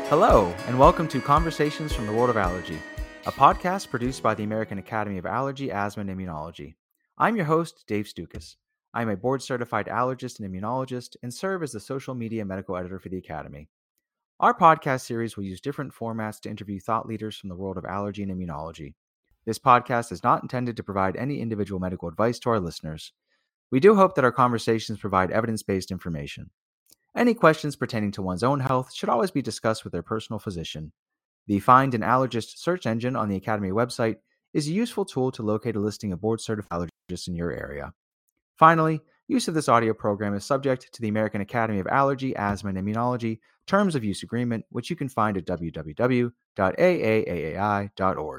Hello, and welcome to Conversations from the World of Allergy, a podcast produced by the American Academy of Allergy, Asthma, and Immunology. I'm your host, Dave Stukas. I'm a board-certified allergist and immunologist and serve as the social media medical editor for the Academy. Our podcast series will use different formats to interview thought leaders from the world of allergy and immunology. This podcast is not intended to provide any individual medical advice to our listeners. We do hope that our conversations provide evidence-based information. Any questions pertaining to one's own health should always be discussed with their personal physician. The Find an Allergist search engine on the Academy website is a useful tool to locate a listing of board-certified allergists in your area. Finally, use of this audio program is subject to the American Academy of Allergy, Asthma, and Immunology Terms of Use Agreement, which you can find at www.aaai.org.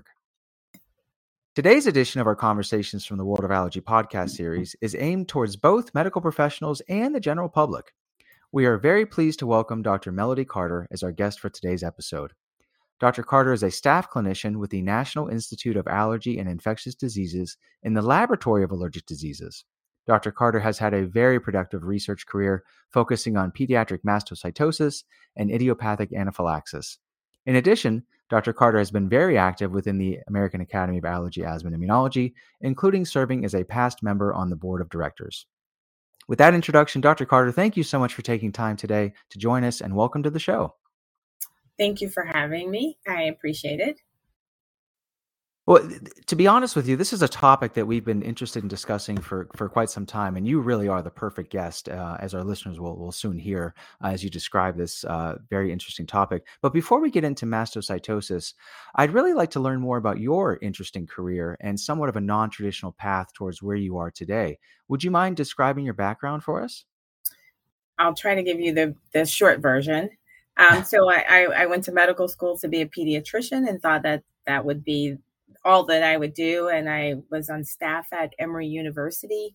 Today's edition of our Conversations from the World of Allergy podcast series is aimed towards both medical professionals and the general public. We are very pleased to welcome Dr. Melody Carter as our guest for today's episode. Dr. Carter is a staff clinician with the National Institute of Allergy and Infectious Diseases in the Laboratory of Allergic Diseases. Dr. Carter has had a very productive research career focusing on pediatric mastocytosis and idiopathic anaphylaxis. In addition, Dr. Carter has been very active within the American Academy of Allergy, Asthma, and Immunology, including serving as a past member on the board of directors. With that introduction, Dr. Carter, thank you so much for taking time today to join us, and welcome to the show. Thank you for having me. I appreciate it. Well, to be honest with you, this is a topic that we've been interested in discussing for quite some time, and you really are the perfect guest, as our listeners will soon hear as you describe this very interesting topic. But before we get into mastocytosis, I'd really like to learn more about your interesting career and somewhat of a non-traditional path towards where you are today. Would you mind describing your background for us? I'll try to give you the short version. So I went to medical school to be a pediatrician and thought that would be all that I would do. And I was on staff at Emory University,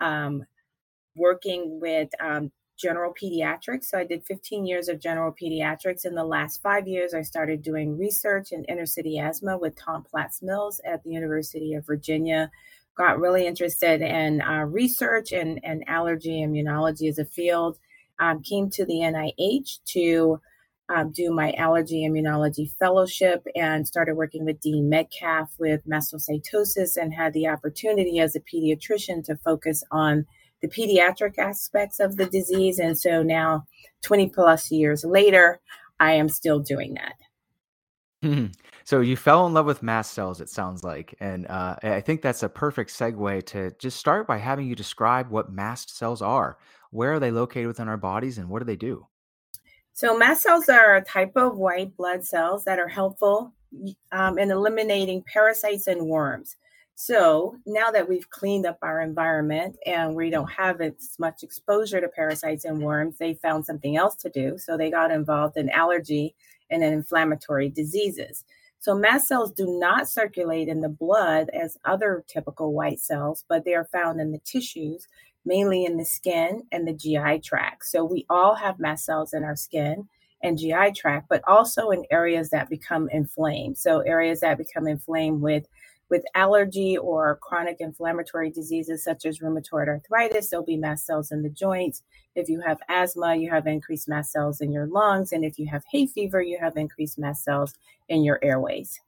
working with general pediatrics. So I did 15 years of general pediatrics. In the last 5 years, I started doing research in inner city asthma with Tom Platts Mills at the University of Virginia. Got really interested in research and allergy immunology as a field. Came to the NIH to do my allergy immunology fellowship and started working with Dean Metcalf with mastocytosis and had the opportunity as a pediatrician to focus on the pediatric aspects of the disease. And so now 20 plus years later, I am still doing that. So you fell in love with mast cells, it sounds like. And I think that's a perfect segue to just start by having you describe what mast cells are. Where are they located within our bodies and what do they do? So mast cells are a type of white blood cells that are helpful in eliminating parasites and worms. So now that we've cleaned up our environment and we don't have as much exposure to parasites and worms, they found something else to do. So they got involved in allergy and in inflammatory diseases. So mast cells do not circulate in the blood as other typical white cells, but they are found in the tissues, mainly in the skin and the GI tract. So we all have mast cells in our skin and GI tract, but also in areas that become inflamed. So areas that become inflamed with allergy or chronic inflammatory diseases such as rheumatoid arthritis, there'll be mast cells in the joints. If you have asthma, you have increased mast cells in your lungs. And if you have hay fever, you have increased mast cells in your airways.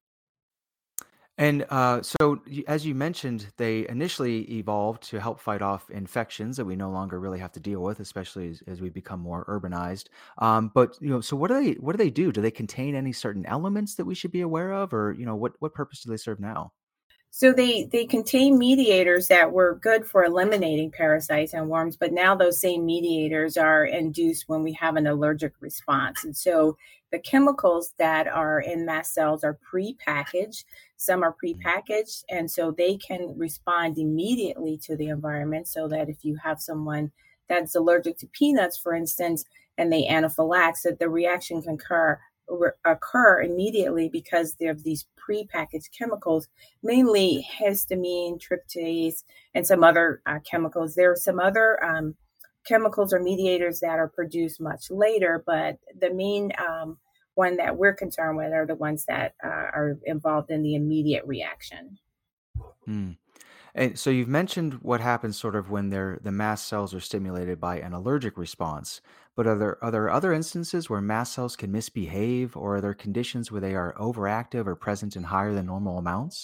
And as you mentioned, they initially evolved to help fight off infections that we no longer really have to deal with, especially as we become more urbanized. But so what do they do? Do they contain any certain elements that we should be aware of, or what purpose do they serve now? So they contain mediators that were good for eliminating parasites and worms, but now those same mediators are induced when we have an allergic response. And so the chemicals that are in mast cells are prepackaged. Some are prepackaged, and so they can respond immediately to the environment so that if you have someone that's allergic to peanuts, for instance, and they anaphylax, that the reaction can occur immediately because of these prepackaged chemicals, mainly histamine, tryptase, and some other chemicals. There are some other chemicals or mediators that are produced much later, but the main one that we're concerned with are the ones that are involved in the immediate reaction. And so you've mentioned what happens sort of when the mast cells are stimulated by an allergic response, but are there other instances where mast cells can misbehave, or are there conditions where they are overactive or present in higher than normal amounts?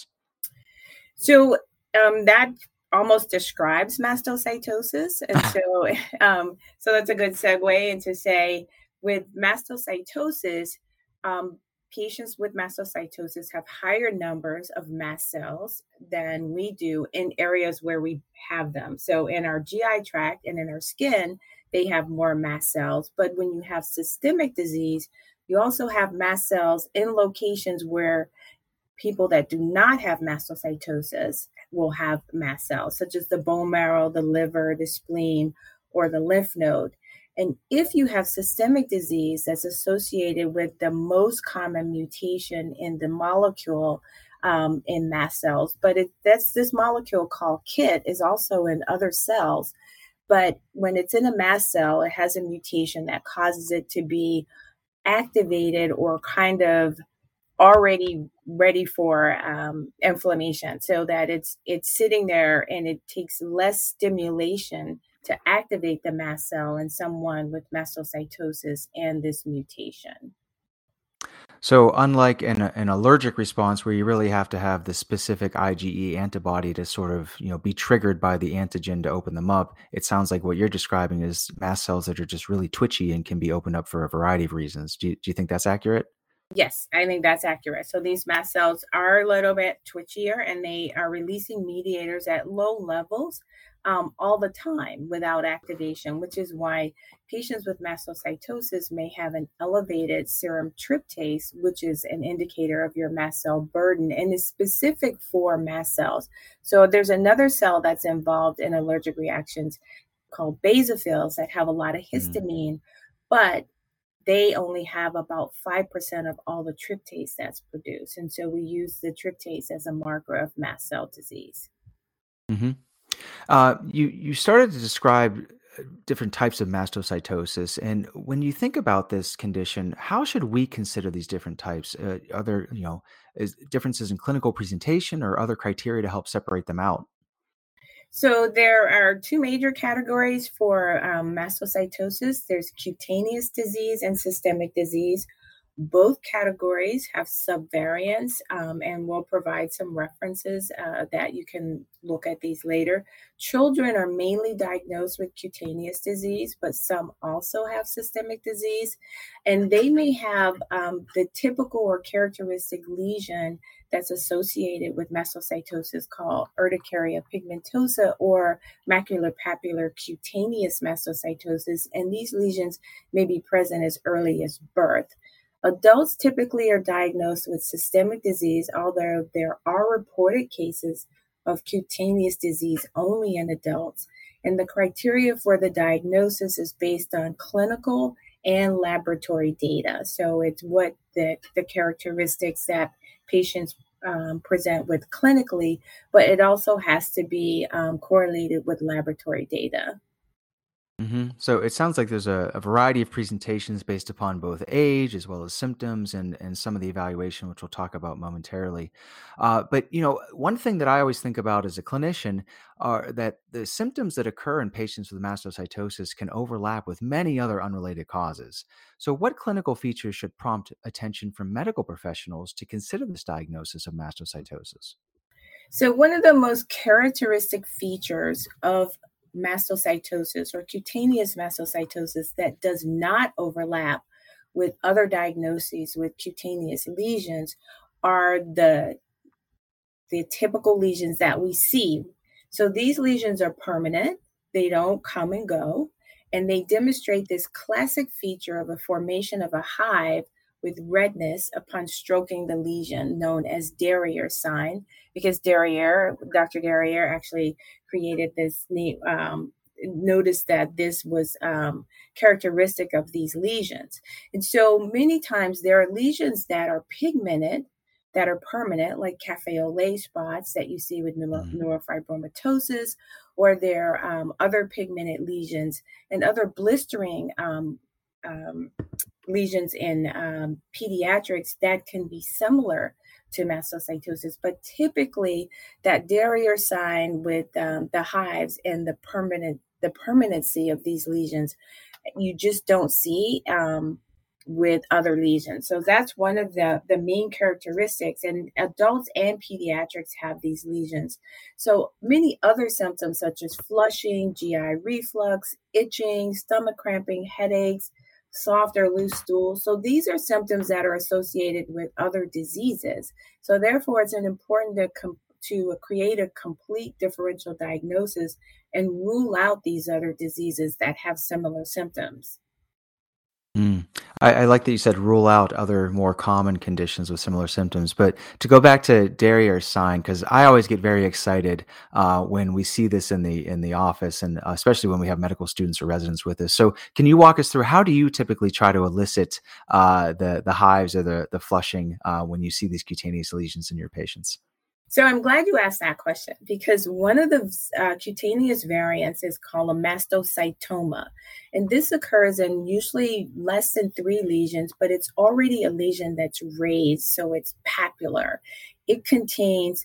So that almost describes mastocytosis, and so so that's a good segue into say with mastocytosis, um, patients with mastocytosis have higher numbers of mast cells than we do in areas where we have them. So in our GI tract and in our skin, they have more mast cells. But when you have systemic disease, you also have mast cells in locations where people that do not have mastocytosis will have mast cells, such as the bone marrow, the liver, the spleen, or the lymph node. And if you have systemic disease that's associated with the most common mutation in the molecule in mast cells, but that's this molecule called KIT is also in other cells. But when it's in a mast cell, it has a mutation that causes it to be activated or kind of already ready for inflammation, so that it's sitting there and it takes less stimulation to activate the mast cell in someone with mastocytosis and this mutation. So, unlike an allergic response where you really have to have the specific IgE antibody to sort of, be triggered by the antigen to open them up, it sounds like what you're describing is mast cells that are just really twitchy and can be opened up for a variety of reasons. Do you think that's accurate? Yes, I think that's accurate. So these mast cells are a little bit twitchier and they are releasing mediators at low levels all the time without activation, which is why patients with mastocytosis may have an elevated serum tryptase, which is an indicator of your mast cell burden and is specific for mast cells. So there's another cell that's involved in allergic reactions called basophils that have a lot of Mm. histamine, but they only have about 5% of all the tryptase that's produced. And so we use the tryptase as a marker of mast cell disease. Hmm. You started to describe different types of mastocytosis, and when you think about this condition, how should we consider these different types? Are there, is differences in clinical presentation or other criteria to help separate them out? So there are two major categories for mastocytosis. There's cutaneous disease and systemic disease. Both categories have subvariants, and we'll provide some references that you can look at these later. Children are mainly diagnosed with cutaneous disease, but some also have systemic disease, and they may have the typical or characteristic lesion that's associated with mastocytosis called urticaria pigmentosa or maculopapular cutaneous mastocytosis, and these lesions may be present as early as birth. Adults typically are diagnosed with systemic disease, although there are reported cases of cutaneous disease only in adults. And the criteria for the diagnosis is based on clinical and laboratory data. So it's what the characteristics that patients present with clinically, but it also has to be correlated with laboratory data. So it sounds like there's a variety of presentations based upon both age as well as symptoms and some of the evaluation, which we'll talk about momentarily. But one thing that I always think about as a clinician are that the symptoms that occur in patients with mastocytosis can overlap with many other unrelated causes. So, what clinical features should prompt attention from medical professionals to consider this diagnosis of mastocytosis? So, one of the most characteristic features of mastocytosis or cutaneous mastocytosis that does not overlap with other diagnoses with cutaneous lesions are the typical lesions that we see. So, these lesions are permanent, they don't come and go, and they demonstrate this classic feature of a formation of a hive with redness upon stroking the lesion, known as Derriere sign, because Dr. Derriere actually created this name. Noticed that this was characteristic of these lesions. And so many times there are lesions that are pigmented, that are permanent, like cafe au lait spots that you see with neurofibromatosis, or there are other pigmented lesions and other blistering um, lesions in pediatrics that can be similar to mastocytosis. But typically, that Darrier sign with the hives and the permanency of these lesions, you just don't see with other lesions. So that's one of the main characteristics. And adults and pediatrics have these lesions. So many other symptoms such as flushing, GI reflux, itching, stomach cramping, headaches, soft or loose stool. So these are symptoms that are associated with other diseases. So therefore, it's important to create a complete differential diagnosis and rule out these other diseases that have similar symptoms. Mm. I like that you said rule out other more common conditions with similar symptoms. But to go back to Darrier's sign, because I always get very excited when we see this in the office, and especially when we have medical students or residents with us. So, can you walk us through how do you typically try to elicit the hives or the flushing when you see these cutaneous lesions in your patients? So I'm glad you asked that question because one of the cutaneous variants is called a mastocytoma. And this occurs in usually less than 3 lesions, but it's already a lesion that's raised, so it's papular. It contains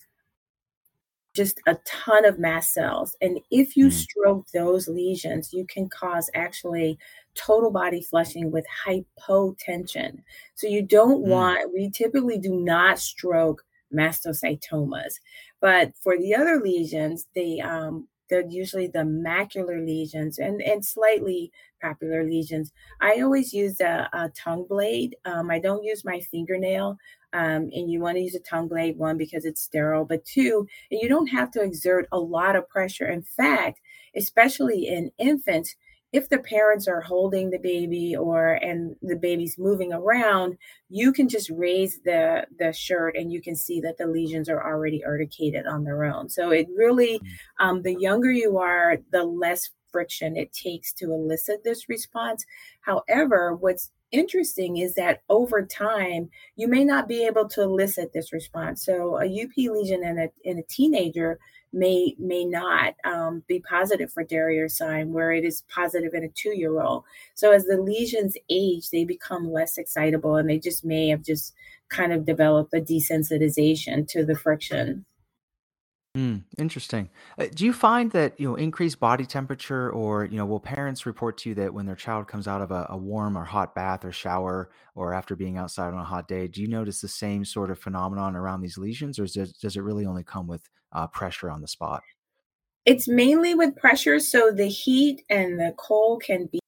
just a ton of mast cells. And if you Mm. stroke those lesions, you can cause actually total body flushing with hypotension. So you don't Mm. want, we typically do not stroke mastocytomas. But for the other lesions, they're usually the macular lesions and slightly papular lesions. I always use a tongue blade. I don't use my fingernail. And you want to use a tongue blade, one, because it's sterile, but two, you don't have to exert a lot of pressure. In fact, especially in infants, if the parents are holding the baby and the baby's moving around, you can just raise the shirt and you can see that the lesions are already urticated on their own. So it really, the younger you are, the less friction it takes to elicit this response. However, what's interesting is that over time, you may not be able to elicit this response. So a UP lesion in a teenager may not be positive for Darrier sign, where it is positive in a 2-year-old. So as the lesions age, they become less excitable, and they just may have just kind of developed a desensitization to the friction. Interesting. Do you find that increased body temperature, or will parents report to you that when their child comes out of a warm or hot bath or shower, or after being outside on a hot day, do you notice the same sort of phenomenon around these lesions, or does it really only come with pressure on the spot? It's mainly with pressure, so the heat and the cold can be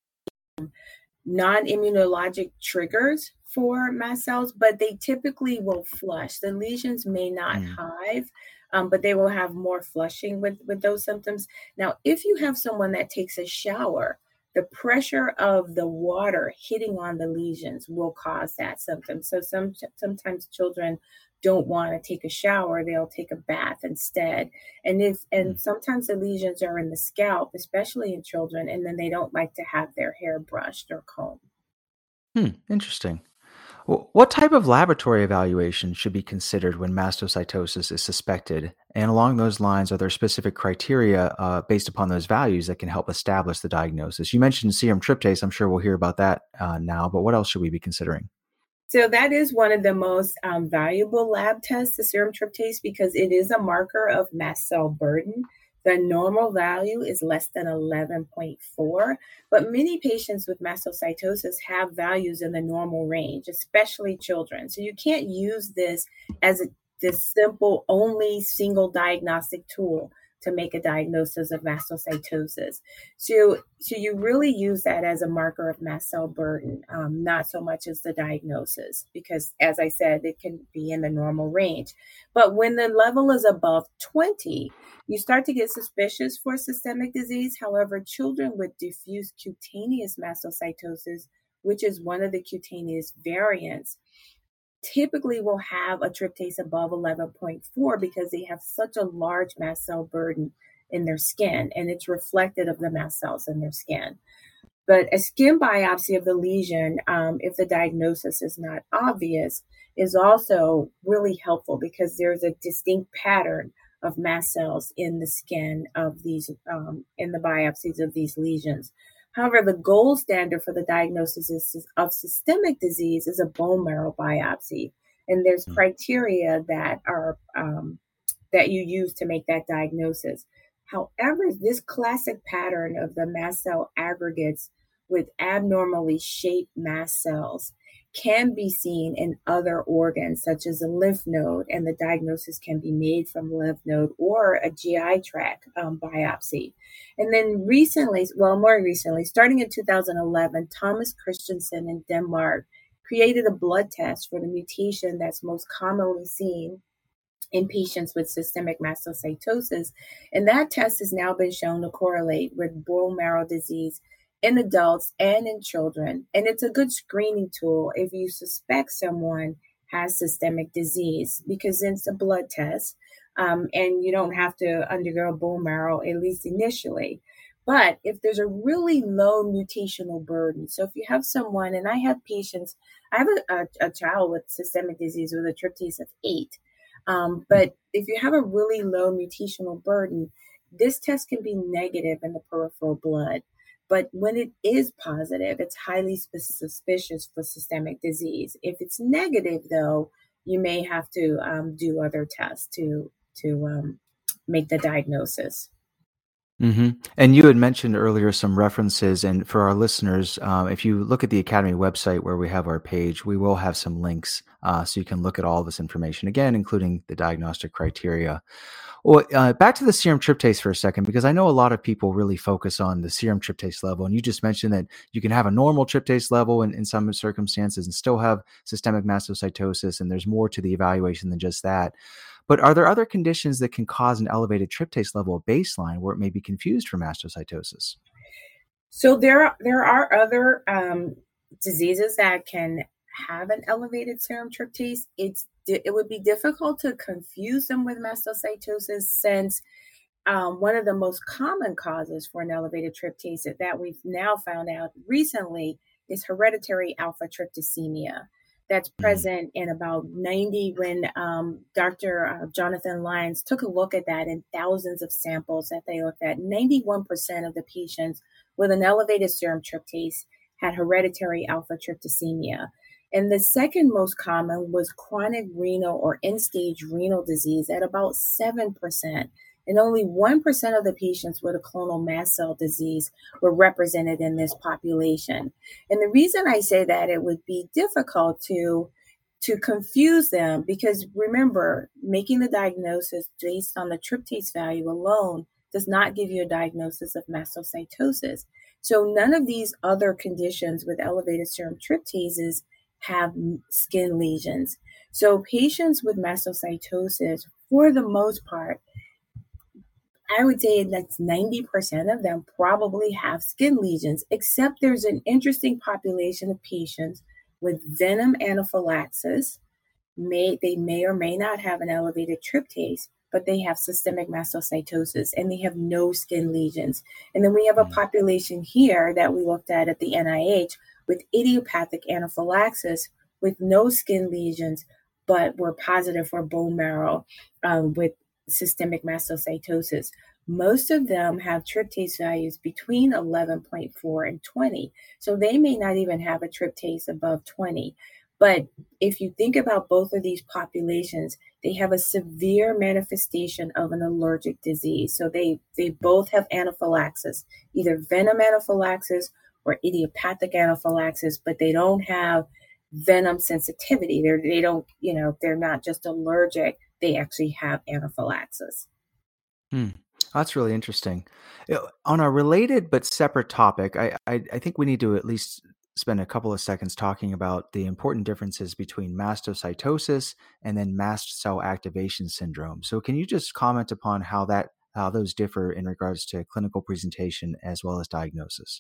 non-immunologic triggers for mast cells, but they typically will flush. The lesions may not Mm. hive, but they will have more flushing with those symptoms. Now, if you have someone that takes a shower, the pressure of the water hitting on the lesions will cause that symptom. So sometimes children don't want to take a shower, they'll take a bath instead. And Mm. sometimes the lesions are in the scalp, especially in children, and then they don't like to have their hair brushed or combed. Interesting. What type of laboratory evaluation should be considered when mastocytosis is suspected? And along those lines, are there specific criteria based upon those values that can help establish the diagnosis? You mentioned serum tryptase. I'm sure we'll hear about that now, but what else should we be considering? So that is one of the most valuable lab tests, the serum tryptase, because it is a marker of mast cell burden. The normal value is less than 11.4, but many patients with mastocytosis have values in the normal range, especially children. So you can't use this as this simple, only single diagnostic tool to make a diagnosis of mastocytosis. So you really use that as a marker of mast cell burden, not so much as the diagnosis, because as I said, it can be in the normal range. But when the level is above 20, you start to get suspicious for systemic disease. However, children with diffuse cutaneous mastocytosis, which is one of the cutaneous variants, typically will have a tryptase above 11.4 because they have such a large mast cell burden in their skin, and it's reflected of the mast cells in their skin. But a skin biopsy of the lesion, if the diagnosis is not obvious, is also really helpful because there's a distinct pattern of mast cells in the skin of these, in the biopsies of these lesions. However, the gold standard for the diagnosis of systemic disease is a bone marrow biopsy. And there's criteria that are that you use to make that diagnosis. However, this classic pattern of the mast cell aggregates with abnormally shaped mast cells can be seen in other organs, such as a lymph node, and the diagnosis can be made from lymph node or a GI tract biopsy. And then recently, well, more recently, starting in 2011, Thomas Christensen in Denmark created a blood test for the mutation that's most commonly seen in patients with systemic mastocytosis. And that test has now been shown to correlate with bone marrow disease in adults and in children. And it's a good screening tool if you suspect someone has systemic disease because it's a blood test and you don't have to undergo bone marrow, at least initially. But if there's a really low mutational burden, so if you have someone, and I have patients, I have a child with systemic disease with a tryptase of 8. But if you have a really low mutational burden, this test can be negative in the peripheral blood. But when it is positive, it's highly suspicious for systemic disease. If it's negative, though, you may have to do other tests to make the diagnosis. Mm-hmm. And you had mentioned earlier some references, and for our listeners, if you look at the Academy website where we have our page, we will have some links so you can look at all this information again, including the diagnostic criteria. Well, back to the serum tryptase for a second, because I know a lot of people really focus on the serum tryptase level, and you just mentioned that you can have a normal tryptase level in some circumstances and still have systemic mastocytosis, and there's more to the evaluation than just that. But are there other conditions that can cause an elevated tryptase level at baseline where it may be confused for mastocytosis? So there are other diseases that can have an elevated serum tryptase. It would be difficult to confuse them with mastocytosis since one of the most common causes for an elevated tryptase that we've now found out recently is hereditary alpha tryptosemia. That's present in about 90 when Dr. Jonathan Lyons took a look at that in thousands of samples that they looked at. 91% of the patients with an elevated serum tryptase had hereditary alpha tryptosemia. And the second most common was chronic renal or end-stage renal disease at about 7%. And only 1% of the patients with a clonal mast cell disease were represented in this population. And the reason I say that it would be difficult to confuse them, because remember, making the diagnosis based on the tryptase value alone does not give you a diagnosis of mastocytosis. So none of these other conditions with elevated serum tryptases have skin lesions. So patients with mastocytosis, for the most part, I would say that's 90% of them probably have skin lesions, except there's an interesting population of patients with venom anaphylaxis. They may or may not have an elevated tryptase, but they have systemic mastocytosis and they have no skin lesions. And then we have a population here that we looked at the NIH with idiopathic anaphylaxis with no skin lesions, but were positive for bone marrow with systemic mastocytosis. Most of them have tryptase values between 11.4 and 20. So they may not even have a tryptase above 20. But if you think about both of these populations, they have a severe manifestation of an allergic disease. So they both have anaphylaxis, either venom anaphylaxis or idiopathic anaphylaxis, but they don't have venom sensitivity. They're not just allergic. They actually have anaphylaxis. That's really interesting. On a related but separate topic, I think we need to at least spend a couple of seconds talking about the important differences between mastocytosis and then mast cell activation syndrome. So can you just comment upon how those differ in regards to clinical presentation as well as diagnosis?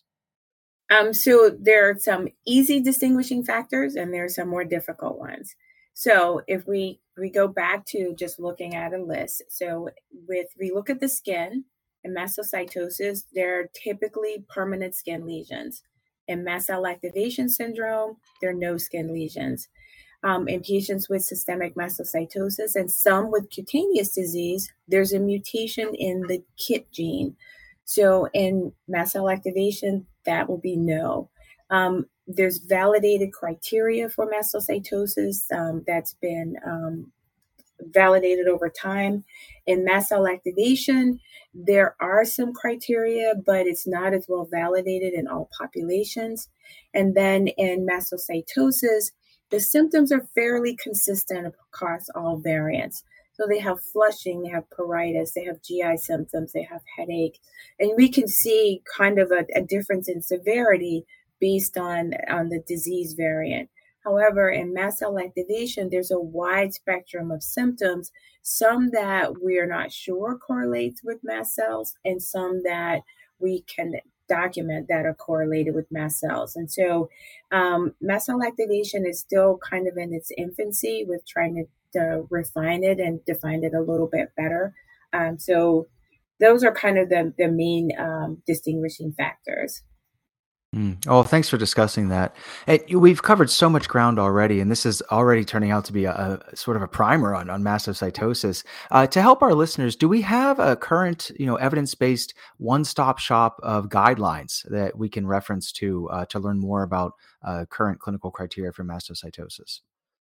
So there are some easy distinguishing factors and there are some more difficult ones. So if we go back to just looking at a list, so we look at the skin and mastocytosis, they're typically permanent skin lesions. In mast cell activation syndrome, there are no skin lesions. In patients with systemic mastocytosis and some with cutaneous disease, there's a mutation in the KIT gene. So in mast cell activation, that will be no. There's validated criteria for mastocytosis that's been validated over time. In mast cell activation, there are some criteria, but it's not as well validated in all populations. And then in mastocytosis, the symptoms are fairly consistent across all variants. So they have flushing, they have pruritus, they have GI symptoms, they have headache. And we can see kind of a difference in severity based on the disease variant. However, in mast cell activation, there's a wide spectrum of symptoms, some that we are not sure correlates with mast cells, and some that we can document that are correlated with mast cells. And so mast cell activation is still kind of in its infancy with trying to refine it and define it a little bit better. So those are kind of the main distinguishing factors. Oh, thanks for discussing that. We've covered so much ground already, and this is already turning out to be a sort of a primer on mastocytosis. To help our listeners, do we have a current, evidence-based one-stop shop of guidelines that we can reference to learn more about current clinical criteria for mastocytosis?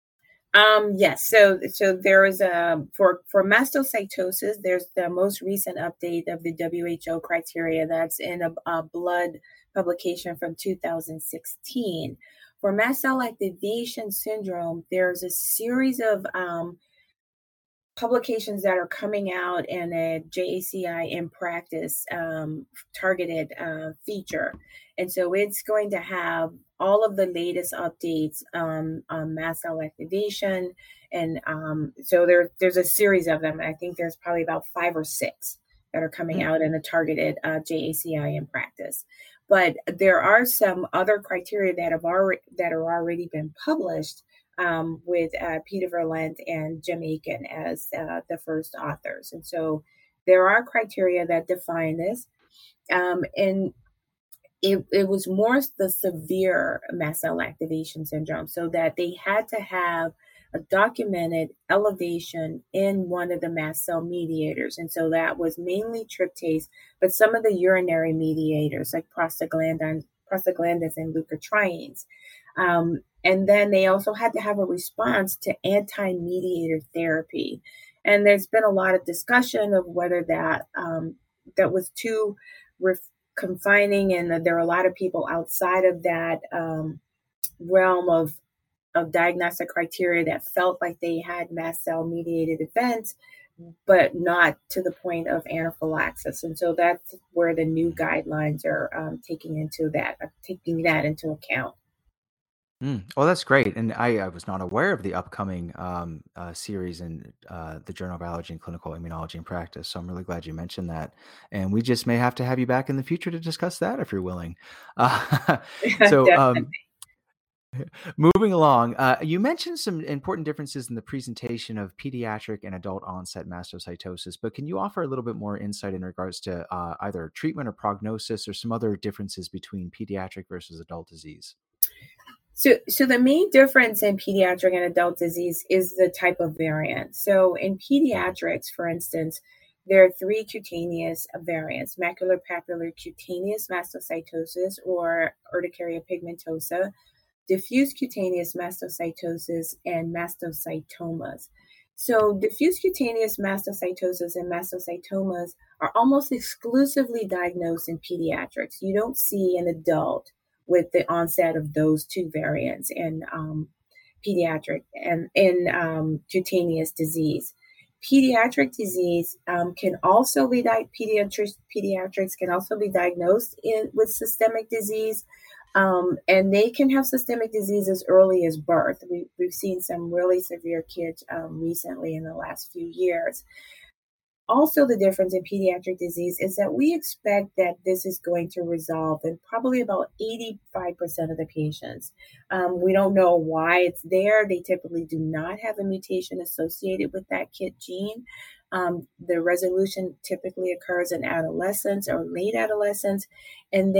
Yes. So there is for mastocytosis, there's the most recent update of the WHO criteria that's in a Blood publication from 2016. For mast cell activation syndrome, there's a series of publications that are coming out in a JACI in practice targeted feature. And so it's going to have all of the latest updates on mast cell activation. And so there's a series of them. I think there's probably about 5 or 6 that are coming out in a targeted JACI in practice. But there are some other criteria that are already been published with Peter Verlent and Jim Aiken as the first authors. And so there are criteria that define this. And it was more the severe mast cell activation syndrome, so that they had to have a documented elevation in one of the mast cell mediators. And so that was mainly tryptase, but some of the urinary mediators like prostaglandins and leukotrienes. And then they also had to have a response to anti-mediator therapy. And there's been a lot of discussion of whether that was too confining, and there are a lot of people outside of that realm of diagnostic criteria that felt like they had mast cell mediated events, but not to the point of anaphylaxis. And so that's where the new guidelines are taking that into account. Well, that's great. And I was not aware of the upcoming series in the Journal of Allergy and Clinical Immunology in Practice. So I'm really glad you mentioned that. And we just may have to have you back in the future to discuss that if you're willing. So moving along, you mentioned some important differences in the presentation of pediatric and adult onset mastocytosis, but can you offer a little bit more insight in regards to either treatment or prognosis or some other differences between pediatric versus adult disease? So the main difference in pediatric and adult disease is the type of variant. So in pediatrics, for instance, there are 3 cutaneous variants: maculopapular cutaneous mastocytosis, or urticaria pigmentosa, diffuse cutaneous mastocytosis, and mastocytomas. So diffuse cutaneous mastocytosis and mastocytomas are almost exclusively diagnosed in pediatrics. You don't see an adult with the onset of those 2 variants in pediatric and in cutaneous disease. Pediatric disease can also be pediatrics can also be diagnosed with systemic disease, and they can have systemic disease as early as birth. We've seen some really severe kids recently in the last few years. Also, the difference in pediatric disease is that we expect that this is going to resolve in probably about 85% of the patients. We don't know why it's there. They typically do not have a mutation associated with that KIT gene. The resolution typically occurs in adolescence or late adolescence, and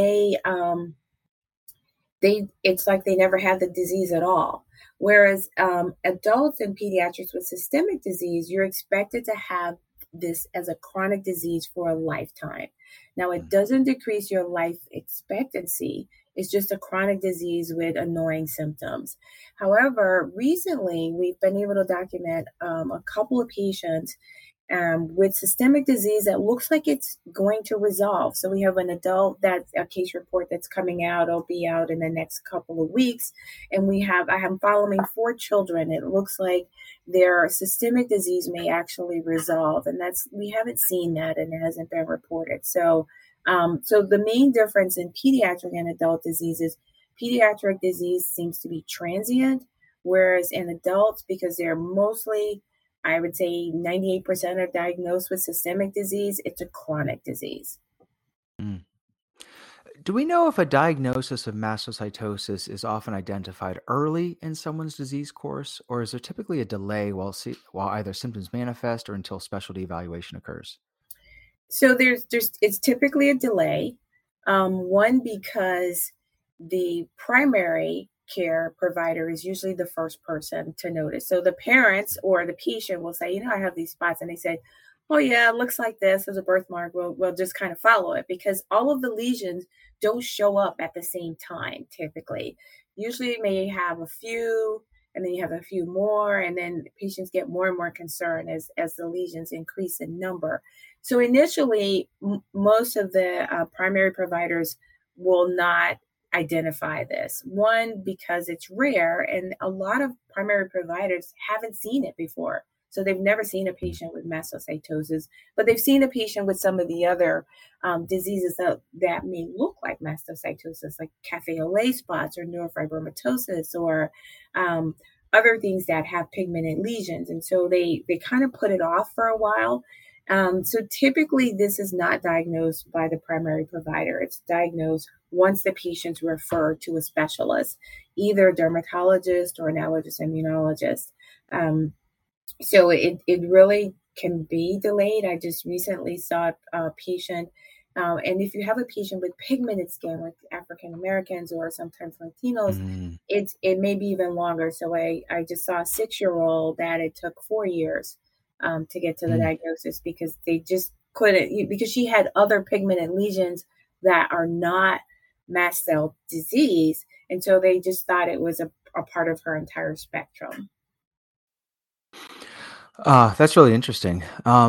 it's like they never had the disease at all. Whereas adults and pediatrics with systemic disease, you're expected to have this as a chronic disease for a lifetime. Now, it doesn't decrease your life expectancy. It's just a chronic disease with annoying symptoms. However, recently we've been able to document a couple of patients with systemic disease that looks like it's going to resolve. So we have an adult, that's a case report that's coming out. It'll be out in the next couple of weeks. And I am following 4 children. It looks like their systemic disease may actually resolve. And we haven't seen that, and it hasn't been reported. So the main difference in pediatric and adult diseases, pediatric disease seems to be transient, whereas in adults, because they're mostly, I would say 98% are diagnosed with systemic disease, it's a chronic disease. Mm. Do we know if a diagnosis of mastocytosis is often identified early in someone's disease course, or is there typically a delay while either symptoms manifest or until specialty evaluation occurs? So it's typically a delay. One, because the primary care provider is usually the first person to notice. So the parents or the patient will say, I have these spots, and they say, oh yeah, it looks like this. There's a birthmark. We'll just kind of follow it, because all of the lesions don't show up at the same time. Typically, usually you may have a few, and then you have a few more, and then patients get more and more concerned as the lesions increase in number. So initially, most of the primary providers will not identify this. One, because it's rare, and a lot of primary providers haven't seen it before. So they've never seen a patient with mastocytosis, but they've seen a patient with some of the other diseases that may look like mastocytosis, like cafe au lait spots or neurofibromatosis, or other things that have pigmented lesions. And so they kind of put it off for a while. So typically this is not diagnosed by the primary provider. It's diagnosed once the patient's referred to a specialist, either a dermatologist or an allergist immunologist. So it really can be delayed. I just recently saw a patient, and if you have a patient with pigmented skin, like African Americans or sometimes Latinos, Mm. it may be even longer. So I just saw a 6-year-old that it took 4 years to get to the Mm. diagnosis, because they just couldn't, because she had other pigmented lesions that are not mast cell disease. And so they just thought it was a part of her entire spectrum. That's really interesting.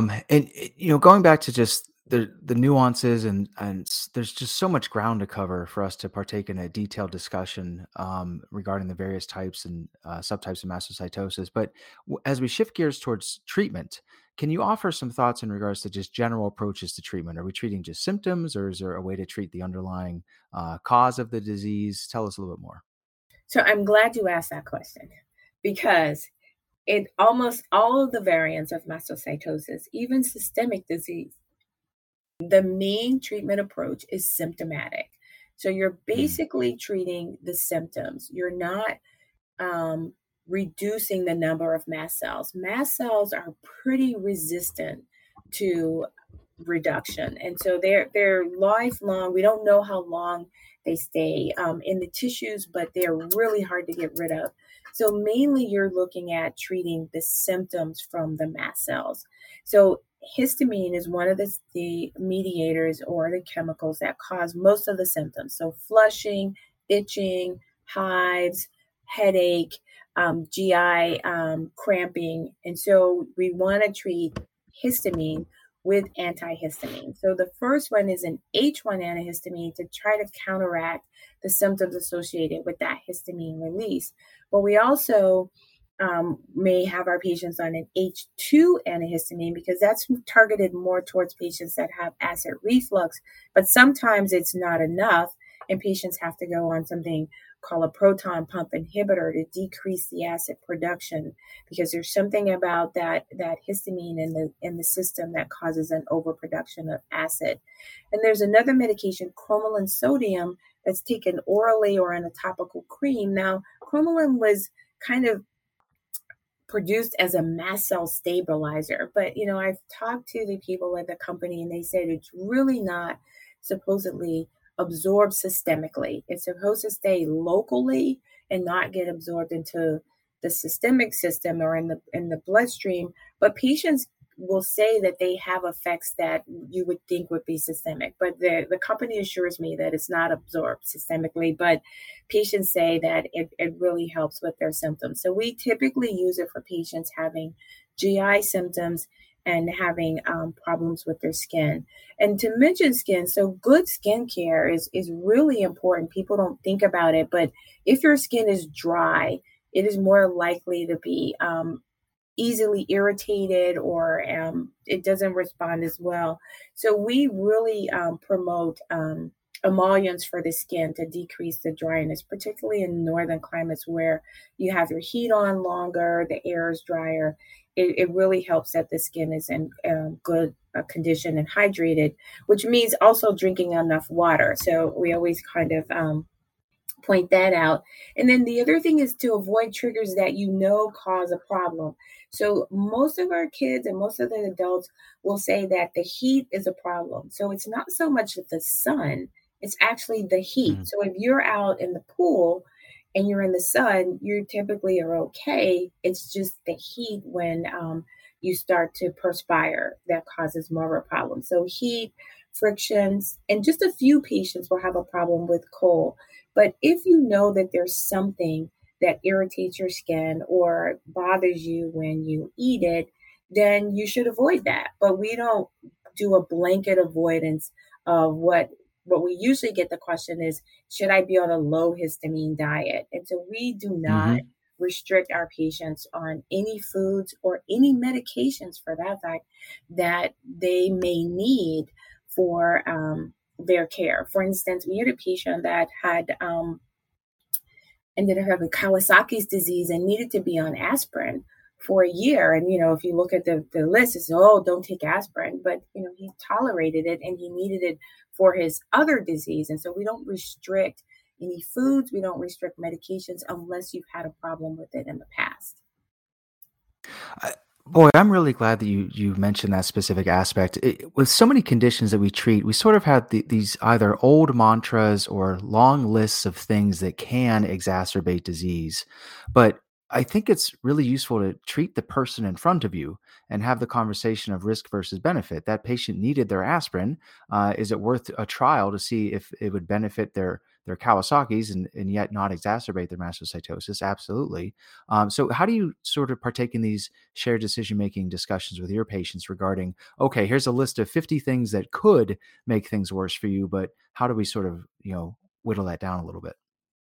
Going back to just the nuances there's just so much ground to cover for us to partake in a detailed discussion regarding the various types and subtypes of mastocytosis. But as we shift gears towards treatment, can you offer some thoughts in regards to just general approaches to treatment? Are we treating just symptoms, or is there a way to treat the underlying cause of the disease? Tell us a little bit more. So I'm glad you asked that question, because in almost all of the variants of mastocytosis, even systemic disease, the main treatment approach is symptomatic. So you're Mm. basically treating the symptoms. You're not reducing the number of mast cells. Mast cells are pretty resistant to reduction, and so they're lifelong. We don't know how long they stay in the tissues, but they're really hard to get rid of. So mainly, you're looking at treating the symptoms from the mast cells. So histamine is one of the mediators or the chemicals that cause most of the symptoms. So flushing, itching, hives, headache, GI cramping. And so we want to treat histamine with antihistamine. So the first one is an H1 antihistamine to try to counteract the symptoms associated with that histamine release. But we also may have our patients on an H2 antihistamine, because that's targeted more towards patients that have acid reflux. But sometimes it's not enough, and patients have to go on something called a proton pump inhibitor to decrease the acid production, because there's something about that histamine in the system that causes an overproduction of acid. And there's another medication, cromolyn sodium, that's taken orally or in a topical cream. Now, cromolyn was kind of produced as a mast cell stabilizer, but I've talked to the people at the company, and they said it's really not supposedly absorbed systemically. It's supposed to stay locally and not get absorbed into the systemic system or in the bloodstream. But patients will say that they have effects that you would think would be systemic, but the company assures me that it's not absorbed systemically, but patients say that it really helps with their symptoms. So we typically use it for patients having GI symptoms and having problems with their skin. And to mention skin, so good skincare is really important. People don't think about it, but if your skin is dry, it is more likely to be easily irritated, or it doesn't respond as well. So we really promote emollients for the skin to decrease the dryness, particularly in northern climates where you have your heat on longer, the air is drier. It really helps that the skin is in good condition and hydrated, which means also drinking enough water. So we always kind of point that out. And then the other thing is to avoid triggers that cause a problem. So most of our kids and most of the adults will say that the heat is a problem. So it's not so much the sun, it's actually the heat. Mm-hmm. So if you're out in the pool and you're in the sun, you typically are okay. It's just the heat when you start to perspire that causes more of a problem. So heat, frictions, and just a few patients will have a problem with cold. But if you know that there's something that irritates your skin or bothers you when you eat it, then you should avoid that. But we don't do a blanket avoidance of what we usually get the question is, should I be on a low histamine diet? And so we do not Mm-hmm. restrict our patients on any foods or any medications for that fact that they may need for their care. For instance, we had a patient that had ended up having Kawasaki's disease and needed to be on aspirin for a year. And, if you look at the list, it's, oh, don't take aspirin. But, he tolerated it and he needed it for his other disease. And so we don't restrict any foods. We don't restrict medications unless you've had a problem with it in the past. Boy, I'm really glad that you mentioned that specific aspect. With so many conditions that we treat, we sort of have these either old mantras or long lists of things that can exacerbate disease. But I think it's really useful to treat the person in front of you and have the conversation of risk versus benefit. That patient needed their aspirin. Is it worth a trial to see if it would benefit their Kawasaki's and yet not exacerbate their mastocytosis? Absolutely. So how do you sort of partake in these shared decision-making discussions with your patients regarding, okay, here's a list of 50 things that could make things worse for you, but how do we sort of, whittle that down a little bit?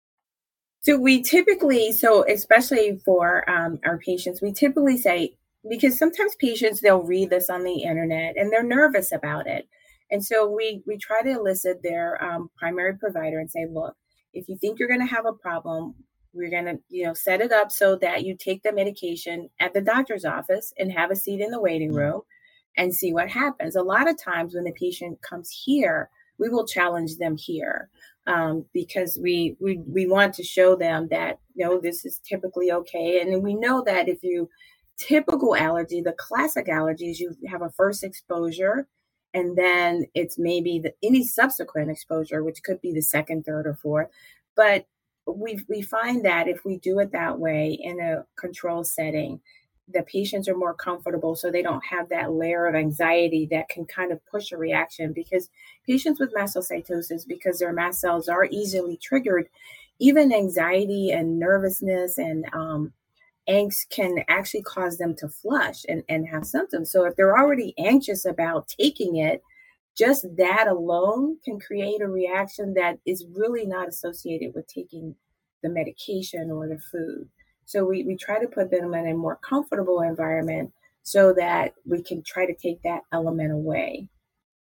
So we typically, especially for our patients, we typically say, because sometimes patients, they'll read this on the internet and they're nervous about it. And so we try to elicit their primary provider and say, look, if you think you're going to have a problem, we're going to, set it up so that you take the medication at the doctor's office and have a seat in the waiting Mm. room and see what happens. A lot of times when the patient comes here, we will challenge them here because we want to show them that, this is typically okay. And we know that if you typical allergy, the classic allergies, you have a first exposure and then it's maybe any subsequent exposure, which could be the second, third, or fourth. But we find that if we do it that way in a control setting, the patients are more comfortable so they don't have that layer of anxiety that can kind of push a reaction, because patients with mastocytosis, because their mast cells are easily triggered, even anxiety and nervousness and angst can actually cause them to flush and have symptoms. So if they're already anxious about taking it, just that alone can create a reaction that is really not associated with taking the medication or the food. So we try to put them in a more comfortable environment so that we can try to take that element away.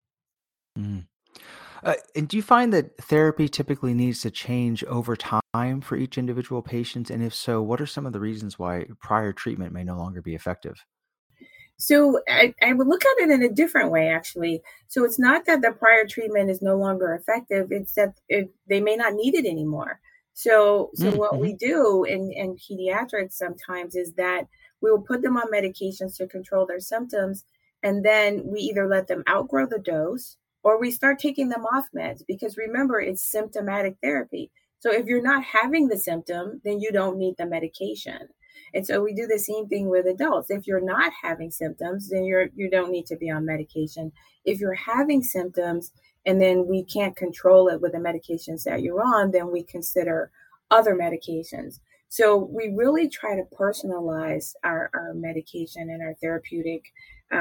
Mm. And do you find that therapy typically needs to change over time for each individual patient? And if so, what are some of the reasons why prior treatment may no longer be effective? So I would look at it in a different way, actually. So it's not that the prior treatment is no longer effective; it's that they may not need it anymore. So what Mm-hmm. we do in pediatrics sometimes is that we will put them on medications to control their symptoms, and then we either let them outgrow the dose or we start taking them off meds, because remember, it's symptomatic therapy. So if you're not having the symptom, then you don't need the medication. And so we do the same thing with adults. If you're not having symptoms, then you don't need to be on medication. If you're having symptoms and then we can't control it with the medications that you're on, then we consider other medications. So we really try to personalize our medication and our therapeutic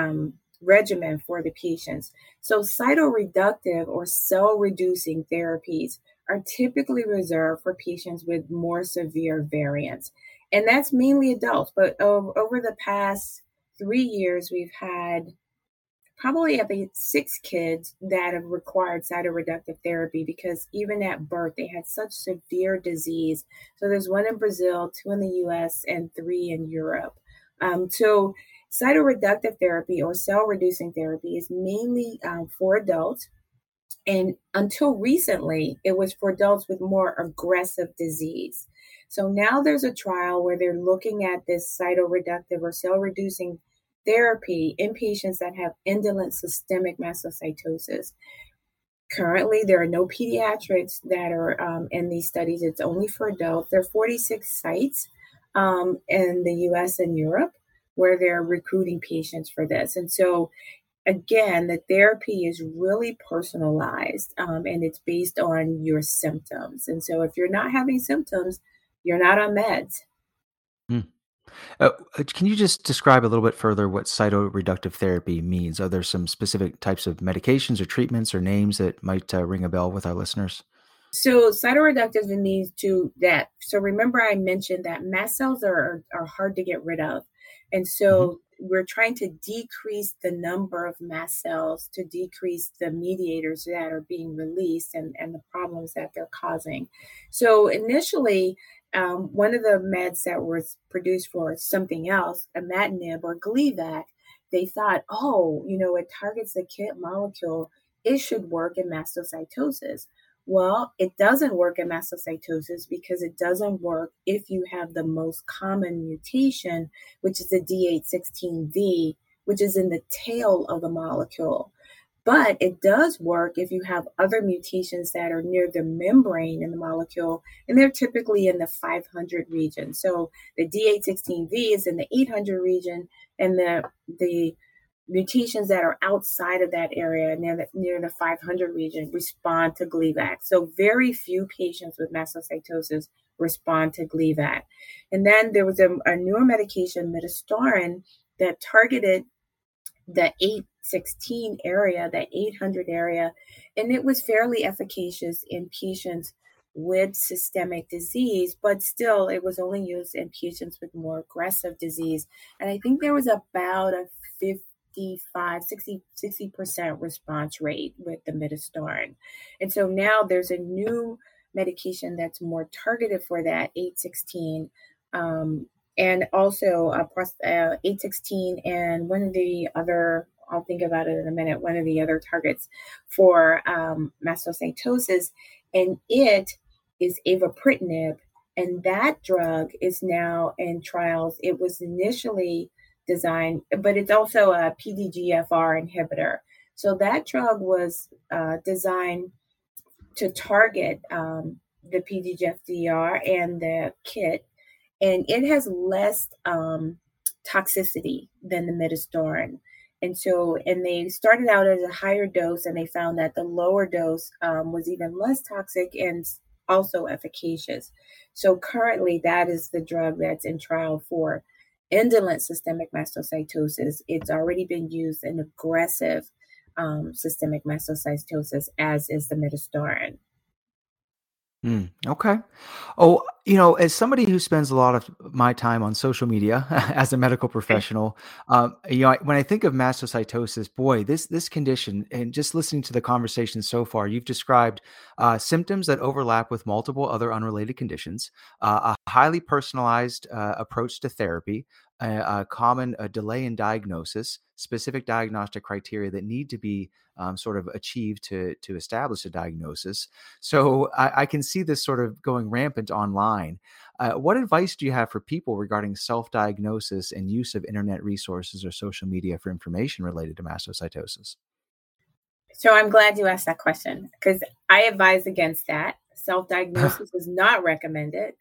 regimen for the patients. So cytoreductive or cell reducing therapies are typically reserved for patients with more severe variants. And that's mainly adults. But over the past 3 years, we've had probably about 6 kids that have required cytoreductive therapy because even at birth, they had such severe disease. So there's one in Brazil, 2 in the US, and 3 in Europe. So cytoreductive therapy or cell reducing therapy is mainly for adults. And until recently, it was for adults with more aggressive disease. So now there's a trial where they're looking at this cytoreductive or cell reducing therapy in patients that have indolent systemic mastocytosis. Currently, there are no pediatrics that are in these studies. It's only for adults. There are 46 sites in the US and Europe where they're recruiting patients for this. And so again, the therapy is really personalized and it's based on your symptoms. And so if you're not having symptoms, you're not on meds. Mm. Can you just describe a little bit further what cytoreductive therapy means? Are there some specific types of medications or treatments or names that might ring a bell with our listeners? So cytoreductive means to that. So remember I mentioned that mast cells are hard to get rid of. And so we're trying to decrease the number of mast cells to decrease the mediators that are being released and the problems that they're causing. So initially, one of the meds that was produced for something else, imatinib or Gleevec, they thought, oh, it targets the KIT molecule. It should work in mastocytosis. Well, it doesn't work in mastocytosis because it doesn't work if you have the most common mutation, which is the D816V, which is in the tail of the molecule. But it does work if you have other mutations that are near the membrane in the molecule, and they're typically in the 500 region. So the D816V is in the 800 region, and the mutations that are outside of that area near the 500 region respond to Gleevec. So very few patients with mastocytosis respond to Gleevec. And then there was a newer medication, midostaurin, that targeted the 816 area, the 800 area, and it was fairly efficacious in patients with systemic disease, but still it was only used in patients with more aggressive disease. And I think there was about a 60% response rate with the midostaurin. And so now there's a new medication that's more targeted for that 816 and also 816 and one of the other, I'll think about it in a minute, one of the other targets for mastocytosis, and it is avapritinib. And that drug is now in trials. It was initially designed, but it's also a PDGFR inhibitor. So that drug was designed to target the PDGFR and the KIT, and it has less toxicity than the midostaurin. And they started out at a higher dose, and they found that the lower dose was even less toxic and also efficacious. So currently, that is the drug that's in trial for indolent systemic mastocytosis. It's already been used in aggressive systemic mastocytosis, as is the midostaurin. Okay. Oh, as somebody who spends a lot of my time on social media as a medical professional, when I think of mastocytosis, boy, this condition, and just listening to the conversation so far, you've described symptoms that overlap with multiple other unrelated conditions, a highly personalized approach to therapy, a common delay in diagnosis, specific diagnostic criteria that need to be sort of achieved to establish a diagnosis. So I can see this sort of going rampant online. What advice do you have for people regarding self-diagnosis and use of internet resources or social media for information related to mastocytosis? So I'm glad you asked that question because I advise against that. Self-diagnosis is not recommended.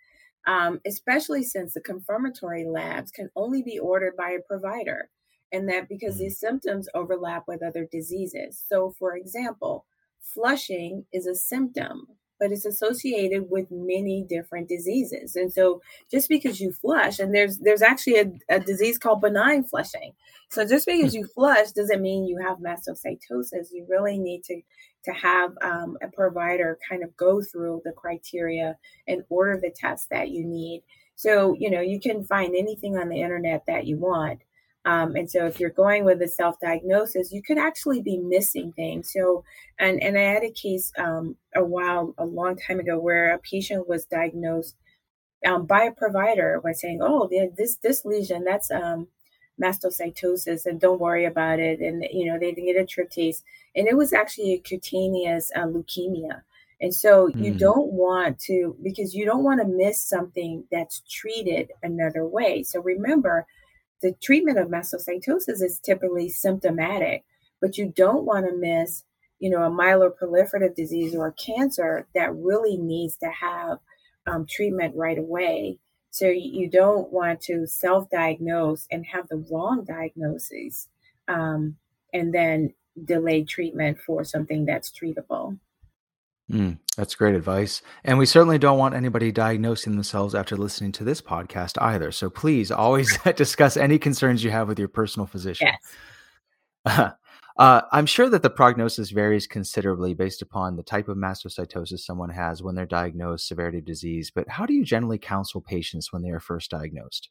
especially since the confirmatory labs can only be ordered by a provider, and that because these symptoms overlap with other diseases. So, for example, flushing is a symptom, but it's associated with many different diseases. And so just because you flush, and there's actually a disease called benign flushing. So just because you flush doesn't mean you have mastocytosis. You really need to have a provider kind of go through the criteria and order the tests that you need. So, you can find anything on the internet that you want. And so if you're going with a self-diagnosis, you could actually be missing things. So, and I had a case a long time ago, where a patient was diagnosed by a provider by saying, "Oh, this lesion, that's mastocytosis, and don't worry about it." And they didn't get a tryptase, and it was actually a cutaneous leukemia. And so you don't want to, because you don't want to miss something that's treated another way. So remember, the treatment of mastocytosis is typically symptomatic, but you don't want to miss, a myeloproliferative disease or a cancer that really needs to have treatment right away. So you don't want to self-diagnose and have the wrong diagnosis, and then delay treatment for something that's treatable. That's great advice. And we certainly don't want anybody diagnosing themselves after listening to this podcast either. So please always discuss any concerns you have with your personal physician. Yes. I'm sure that the prognosis varies considerably based upon the type of mastocytosis someone has when they're diagnosed, severity of disease. But how do you generally counsel patients when they are first diagnosed?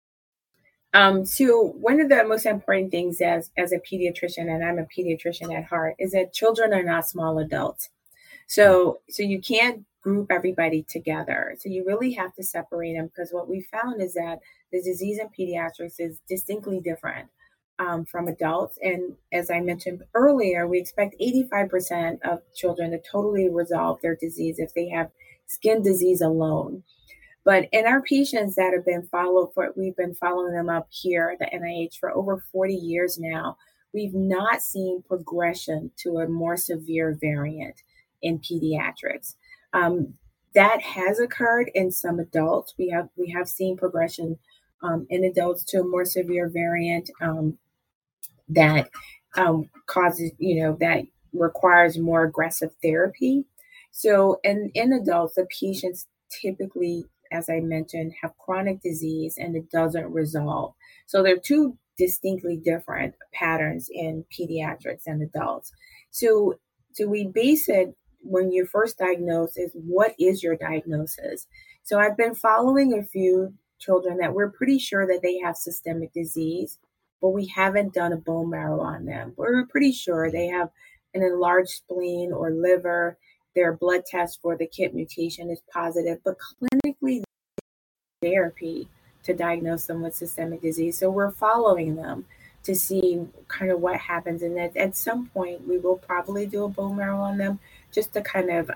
So one of the most important things as a pediatrician, and I'm a pediatrician at heart, is that children are not small adults. So you can't group everybody together. So you really have to separate them, because what we found is that the disease in pediatrics is distinctly different from adults. And as I mentioned earlier, we expect 85% of children to totally resolve their disease if they have skin disease alone. But in our patients that have been we've been following them up here at the NIH for over 40 years now, we've not seen progression to a more severe variant in pediatrics. That has occurred in some adults. We have seen progression in adults to a more severe variant that causes, that requires more aggressive therapy. So in adults, the patients typically, as I mentioned, have chronic disease and it doesn't resolve. So there are two distinctly different patterns in pediatrics and adults. So we base it, when you're first diagnosed, is what is your diagnosis? So I've been following a few children that we're pretty sure that they have systemic disease, but we haven't done a bone marrow on them. We're pretty sure they have an enlarged spleen or liver. Their blood test for the KIT mutation is positive, but clinically therapy to diagnose them with systemic disease. So we're following them to see kind of what happens. And at some point, we will probably do a bone marrow on them just to kind of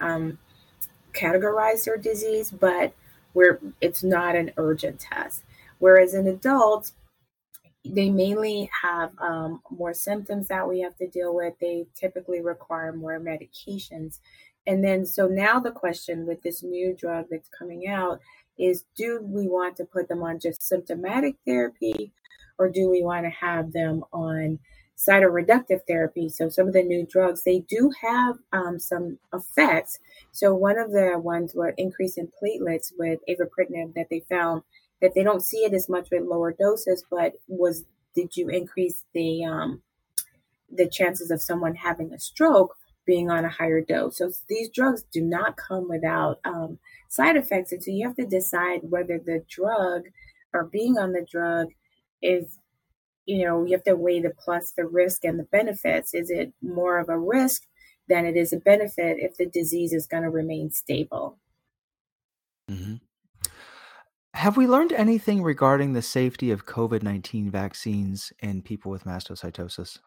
categorize their disease, but it's not an urgent test. Whereas in adults, they mainly have more symptoms that we have to deal with. They typically require more medications. And then, so now the question with this new drug that's coming out is, do we want to put them on just symptomatic therapy, or do we want to have them on cytoreductive therapy? So some of the new drugs, they do have some effects. So one of the ones were increase in platelets with avapritinib, that they found that they don't see it as much with lower doses, but did you increase the chances of someone having a stroke being on a higher dose? So these drugs do not come without side effects. And so you have to decide whether the drug, or being on the drug, is, you have to weigh the plus, the risk, and the benefits. Is it more of a risk than it is a benefit if the disease is going to remain stable? Mm-hmm. Have we learned anything regarding the safety of COVID-19 vaccines in people with mastocytosis?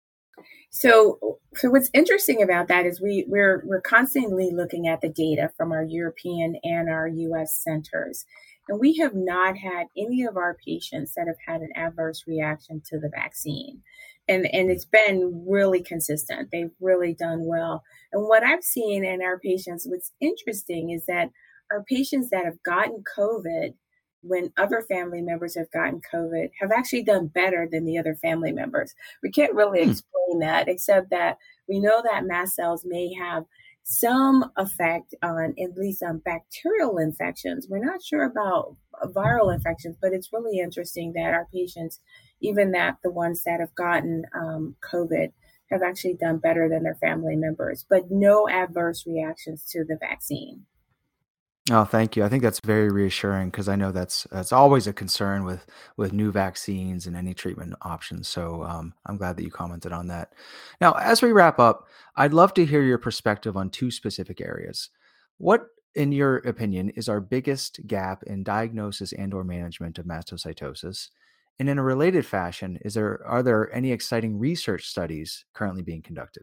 So what's interesting about that is we're constantly looking at the data from our European and our U.S. centers, and we have not had any of our patients that have had an adverse reaction to the vaccine, and it's been really consistent. They've really done well. And what I've seen in our patients, what's interesting is that our patients that have gotten COVID when other family members have gotten COVID have actually done better than the other family members. We can't really Hmm. explain that, except that we know that mast cells may have some effect on at least on bacterial infections. We're not sure about viral infections, but it's really interesting that our patients, even that the ones that have gotten COVID, have actually done better than their family members, but no adverse reactions to the vaccine. Oh, thank you. I think that's very reassuring because I know that's always a concern with new vaccines and any treatment options. So I'm glad that you commented on that. Now, as we wrap up, I'd love to hear your perspective on two specific areas. What, in your opinion, is our biggest gap in diagnosis and/or management of mastocytosis? And in a related fashion, are there any exciting research studies currently being conducted?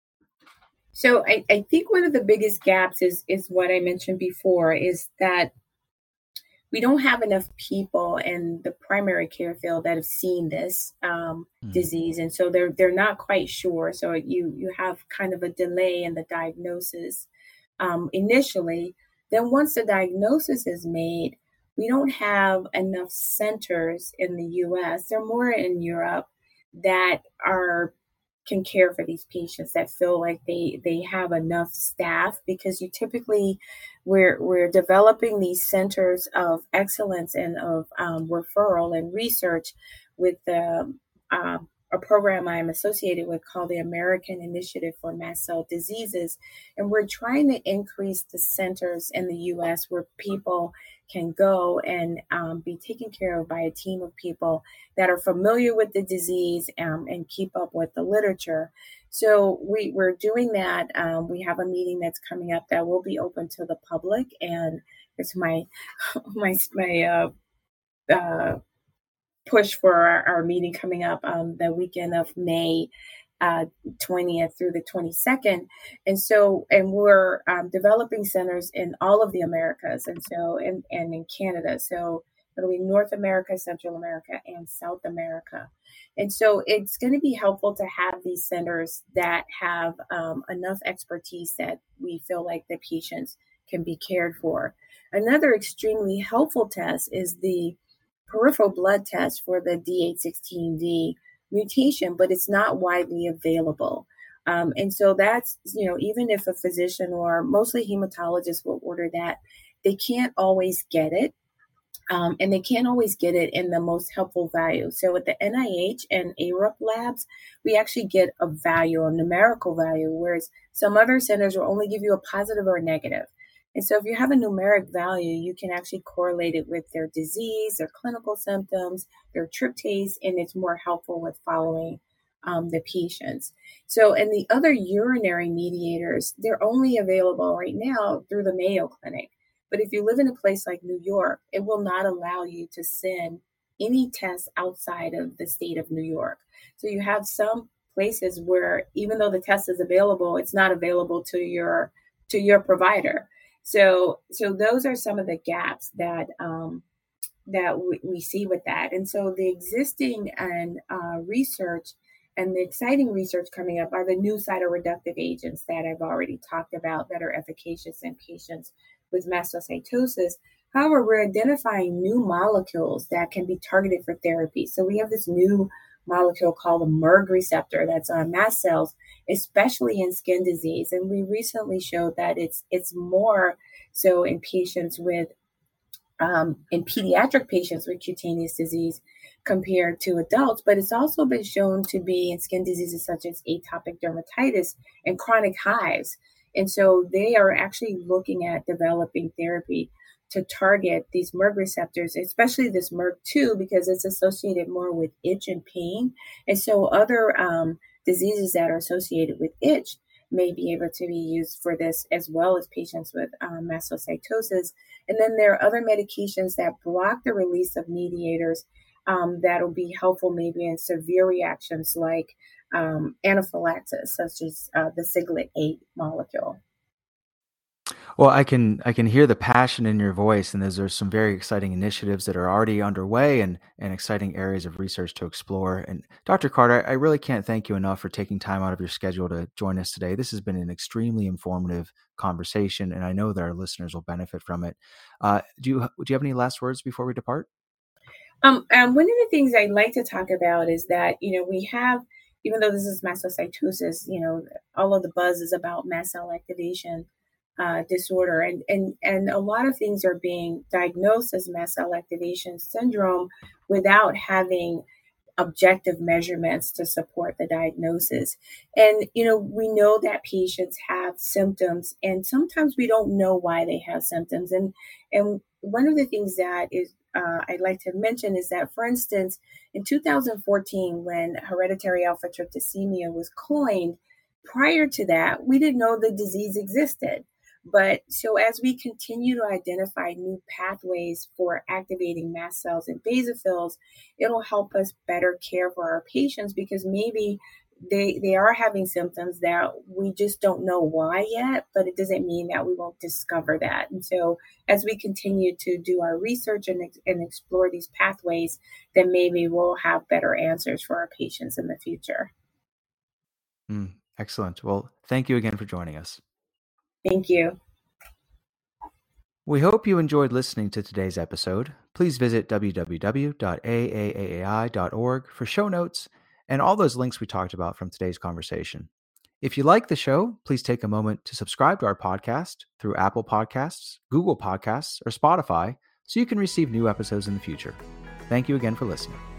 So I think one of the biggest gaps is what I mentioned before, is that we don't have enough people in the primary care field that have seen this Hmm. disease, and so they're not quite sure. So you have kind of a delay in the diagnosis initially. Then once the diagnosis is made, we don't have enough centers in the U.S. They're more in Europe that are can care for these patients, that feel like they have enough staff, because you typically we're developing these centers of excellence and of referral and research with the a program I'm associated with called the American Initiative for Mast Cell Diseases. And we're trying to increase the centers in the US where people can go and be taken care of by a team of people that are familiar with the disease and keep up with the literature. So we're doing that. We have a meeting that's coming up that will be open to the public, and it's my my push for our meeting coming up the weekend of May 20th through the 22nd. And we're developing centers in all of the Americas, and in Canada. So it'll be North America, Central America, and South America. And so it's going to be helpful to have these centers that have enough expertise that we feel like the patients can be cared for. Another extremely helpful test is the peripheral blood test for the D816V mutation, but it's not widely available. And so that's, even if a physician or mostly hematologists will order that, they can't always get it. And they can't always get it in the most helpful value. So at the NIH and ARUP labs, we actually get a value, a numerical value, whereas some other centers will only give you a positive or a negative. And so if you have a numeric value, you can actually correlate it with their disease, their clinical symptoms, their tryptase, and it's more helpful with following the patients. So, and the other urinary mediators, they're only available right now through the Mayo Clinic. But if you live in a place like New York, it will not allow you to send any tests outside of the state of New York. So you have some places where even though the test is available, it's not available to your provider. So those are some of the gaps that we see with that. And so the existing and research and the exciting research coming up are the new cytoreductive agents that I've already talked about that are efficacious in patients with mastocytosis. However, we're identifying new molecules that can be targeted for therapy. So we have this new molecule called a MERG receptor that's on mast cells, especially in skin disease. And we recently showed that it's more so in patients with in pediatric patients with cutaneous disease compared to adults, but it's also been shown to be in skin diseases such as atopic dermatitis and chronic hives. And so they are actually looking at developing therapy to target these MERG receptors, especially this MERG2, because it's associated more with itch and pain. And so other diseases that are associated with itch may be able to be used for this, as well as patients with mastocytosis. And then there are other medications that block the release of mediators that'll be helpful maybe in severe reactions like anaphylaxis, such as the Siglec-8 molecule. Well, I can hear the passion in your voice, and there's some very exciting initiatives that are already underway and exciting areas of research to explore. And Dr. Carter, I really can't thank you enough for taking time out of your schedule to join us today. This has been an extremely informative conversation, and I know that our listeners will benefit from it. Do you have any last words before we depart? One of the things I'd like to talk about is that, we have, even though this is mastocytosis, all of the buzz is about mast cell activation disorder, and a lot of things are being diagnosed as mast cell activation syndrome without having objective measurements to support the diagnosis. And, we know that patients have symptoms, and sometimes we don't know why they have symptoms. And one of the things that is I'd like to mention is that, for instance, in 2014, when hereditary alpha tryptophanemia was coined, prior to that, we didn't know the disease existed. But so as we continue to identify new pathways for activating mast cells and basophils, it'll help us better care for our patients, because maybe they are having symptoms that we just don't know why yet, but it doesn't mean that we won't discover that. And so as we continue to do our research and explore these pathways, then maybe we'll have better answers for our patients in the future. Excellent. Well, thank you again for joining us. Thank you. We hope you enjoyed listening to today's episode. Please visit www.aaai.org for show notes and all those links we talked about from today's conversation. If you like the show, please take a moment to subscribe to our podcast through Apple Podcasts, Google Podcasts, or Spotify so you can receive new episodes in the future. Thank you again for listening.